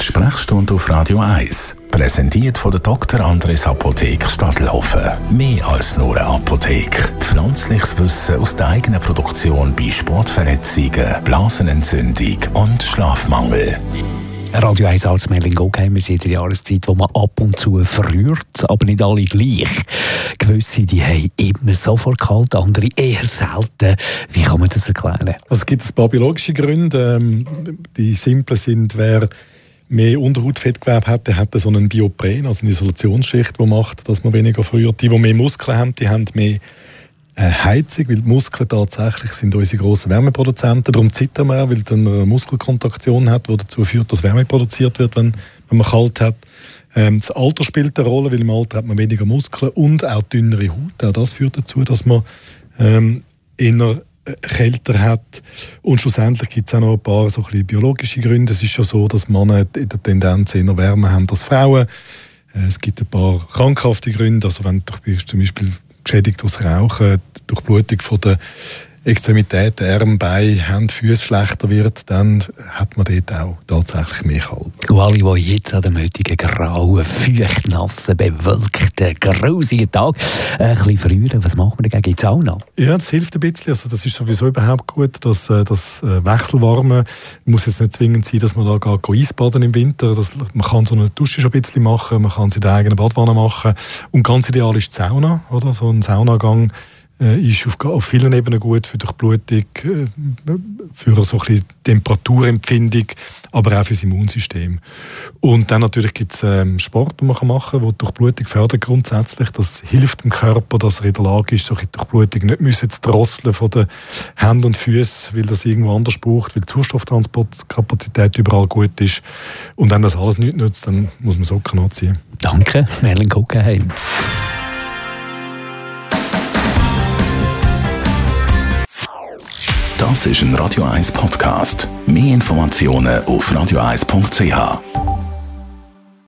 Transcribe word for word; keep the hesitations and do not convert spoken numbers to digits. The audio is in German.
Sprechstunde auf Radio eins. Präsentiert von der Doktor Andres Apotheke Stadtlaufen. Mehr als nur eine Apotheke. Pflanzliches Wissen aus der eigenen Produktion bei Sportverletzungen, Blasenentzündung und Schlafmangel. Radio eins Arztmeldung okay, wir sind in der Jahreszeit, wo man ab und zu verrührt, aber nicht alle gleich. Gewisse die haben immer sofort kalt, andere eher selten. Wie kann man das erklären? Also es gibt ein paar biologische Gründe. Ähm, die simplen sind, wer mehr Unterhautfettgewebe hat, der hat so einen Biopren, also eine Isolationsschicht, die macht, dass man weniger friert. Die, die mehr Muskeln haben, die haben mehr äh, Heizung, weil die Muskeln tatsächlich sind unsere grossen Wärmeproduzenten. Darum zittern wir auch, weil dann eine Muskelkontraktion hat, die dazu führt, dass Wärme produziert wird, wenn, wenn man kalt hat. Ähm, das Alter spielt eine Rolle, weil im Alter hat man weniger Muskeln und auch dünnere Haut. Auch das führt dazu, dass man ähm, eher kälter hat. Und schlussendlich gibt es auch noch ein paar so ein bisschen biologische Gründe. Es ist ja so, dass Männer in der Tendenz eher Wärme haben als Frauen. Es gibt ein paar krankhafte Gründe. Also wenn du zum Beispiel geschädigt durchs Rauchen, durch Blutung von der Extremitäten, Arme, Beine, Hände, Füße schlechter wird, dann hat man dort auch tatsächlich mehr kalt. Und alle, die jetzt an dem heutigen grauen, feuchtnassen, bewölkten, grusigen Tag ein bisschen verrühren, was machen wir dagegen? Gibt es auch noch? Ja, das hilft ein bisschen. Also das ist sowieso überhaupt gut. Das, das Wechselwarme muss jetzt nicht zwingend sein, dass man da geht Eisbaden im Winter. Das, man kann so eine Dusche schon ein bisschen machen, man kann sie in der eigenen Badwanne machen. Und ganz ideal ist die Sauna, oder? So ein Saunagang ist auf, auf vielen Ebenen gut für Durchblutung, für so ein bisschen Temperaturempfindung, aber auch für das Immunsystem. Und dann natürlich gibt es ähm, Sport, den man machen kann, der die Durchblutung fördert grundsätzlich. Das hilft dem Körper, dass er in der Lage ist, so die Durchblutung nicht müssen zu drosseln von den Händen und Füßen, weil das irgendwo anders braucht, weil die Sauerstofftransportkapazität überall gut ist. Und wenn das alles nichts nützt, dann muss man Socken anziehen. Danke, Merlin Guggenheim. Das ist ein Radio eins Podcast. Mehr Informationen auf radio eins punkt c h.